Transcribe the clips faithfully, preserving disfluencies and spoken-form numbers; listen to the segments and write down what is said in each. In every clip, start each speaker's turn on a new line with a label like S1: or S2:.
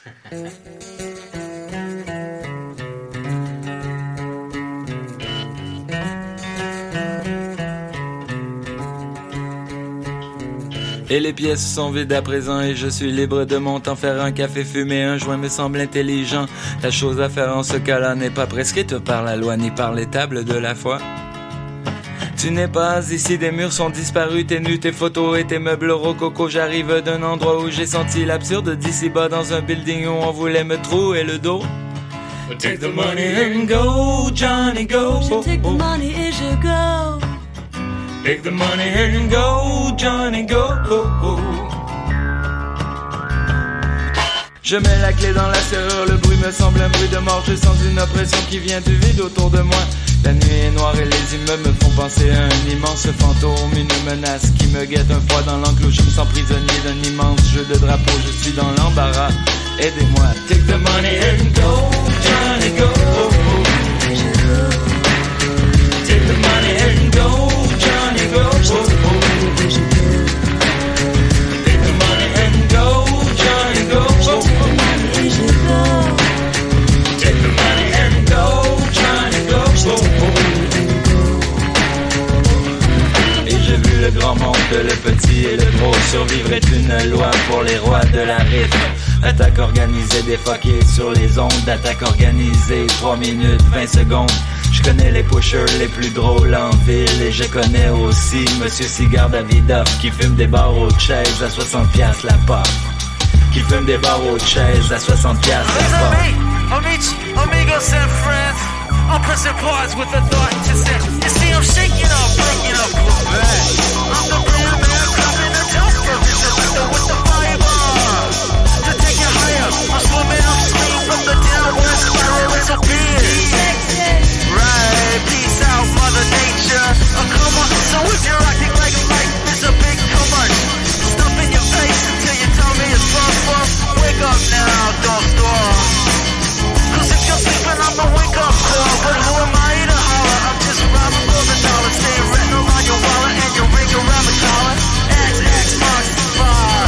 S1: Et les pièces sont vides à présent et je suis libre de mon temps. Faire un café, fumer un joint me semble intelligent. La chose à faire en ce cas-là n'est pas prescrite par la loi ni par les tables de la foi. Tu n'es pas ici, des murs sont disparus, tes nus, tes photos et tes meubles rococo. J'arrive d'un endroit où j'ai senti l'absurde d'ici bas, dans un building où on voulait me trouer le dos. Take the money and go, Johnny, go.
S2: Je take the money et je go.
S1: Take the money and go, Johnny, go. Je mets la clé dans la serrure, le bruit me semble un bruit de mort. Je sens une oppression qui vient du vide autour de moi. La nuit est noire et les immeubles me font penser à un immense fantôme, une menace qui me guette, un froid dans l'enclos. Je me sens prisonnier d'un immense jeu de drapeau, je suis dans l'embarras. Aidez-moi, take the money and go, Johnny, go. Take the money and go, Johnny, go. Take the money and go, Johnny, go. Take the money and go, Johnny, go. Et j'ai vu le grand monde, le petit et le gros. Survivre est une loi pour les rois de la rythme. Attaque organisée défoquée sur les ondes. Attaque organisée, trois minutes, vingt secondes. Je connais les pushers les plus drôles en ville. Et je connais aussi Monsieur Cigare Davidoff qui fume des barreaux de chaises à soixante piastres la pop. Qui fume des barreaux de chaises à soixante piastres la pop.
S3: Amigos, amigos and friends, I'm pressing pause with a thought to say. You see, I'm shaking up, breaking up, back. I'm the brand man, dropping the top purpose, with the fiber. To take it higher, I'm swimming upstream from the downward spiral, it's a beard. Right, peace out, Mother Nature. Oh, come on, so if you're acting like life is a big commercial, stuff in your face until you tell me it's fun, fun. Wake up now, don't stop. Cause if you're sleeping, I'm the wake up call. But who am I to holler? I'm just robbing for the dollar. Stay written around your wallet and your ring around the collar. X X marks the spot.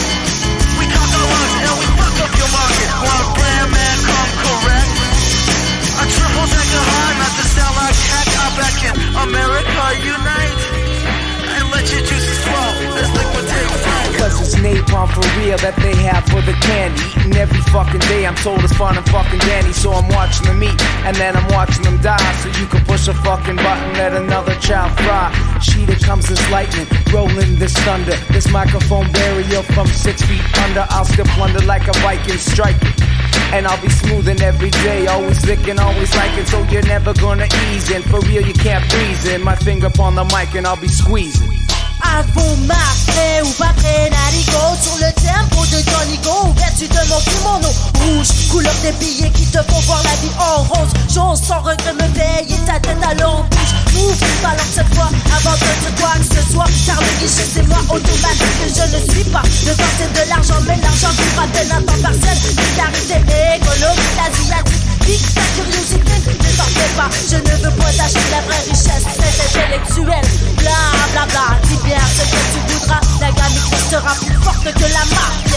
S3: We cock our rocks and we fuck up your market. One brand man come correct. A triple decker high, not to sound like heck. I beckon America unite and let your juices flow as liquid takes flight.
S4: Cause it's napalm for real that they have for the candy. Eating every fucking day, I'm told it's fun and fucking dandy. So I'm watching them eat, and then I'm watching them die. So you can push a fucking button, let another child fry. She that comes this lightning, rolling this thunder. This microphone barrier from six feet under. I'll still plunder like a Viking striking. And I'll be smoothing every day, always licking, always liking. So you're never gonna ease in, for real you can't breeze in. My finger upon the mic and I'll be squeezing.
S2: Avant marqué ou pas prêt, Naligo sur le tempo de Johnny Go. Vertu de mon kimono rouge, couleur des billets qui te font voir la vie en rose. J'ose sans regret me payer ta tête à l'embouche. Move, balance cette fois avant de te quoi que ce soit. Car le guichet c'est moi automatique que je ne suis pas. Le temps c'est de l'argent mais l'argent vivra de un temps partiel. Vulgarité économique asiatique. Pique ta curiosité, ne t'en fais pas. Je ne veux pas t'acheter la vraie richesse, c'est intellectuel. Bla bla bla, dis bien ce que tu voudras. La gamme restera plus forte que la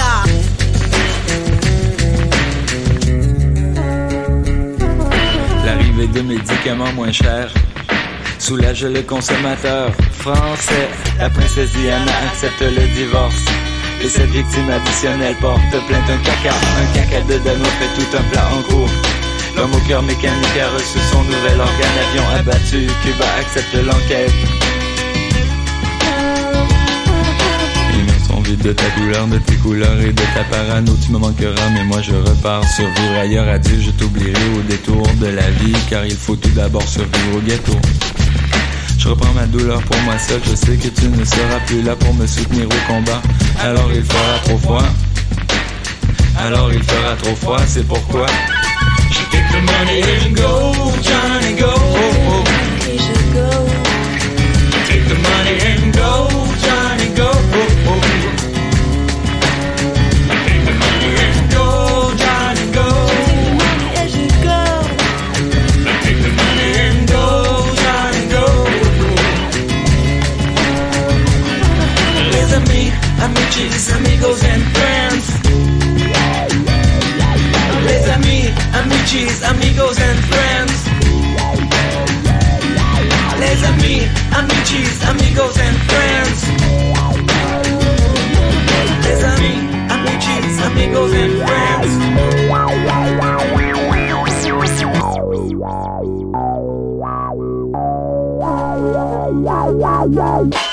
S2: mafia.
S1: L'arrivée de médicaments moins chers soulage le consommateur français. La princesse Diana accepte le divorce. Et cette victime additionnelle porte plainte. Un caca, un caca de Danois fait tout un plat en cours. L'homme au cœur mécanique a reçu son nouvel organe. Avion abattu, Cuba accepte l'enquête. Les mains sont vides de ta douleur, de tes couleurs et de ta parano. Tu me manqueras, mais moi je repars. Survivre ailleurs, adieu, je t'oublierai au détour de la vie. Car il faut tout d'abord survivre au ghetto. Je reprends ma douleur pour moi seul. Je sais que tu ne seras plus là pour me soutenir au combat. Alors il fera trop froid. Alors il fera trop froid, c'est pourquoi je take the money and go, Johnny, go. Oh, oh. Take the money and go, Johnny, go. Oh, oh. Take the money and go, Johnny, go. Take the money and go, Johnny, go. Les amis, amigos, amigos and friends.
S3: amicis, amigos and friends. Les amis, amicis, amigos and friends. Les amis, amicis, amigos and friends.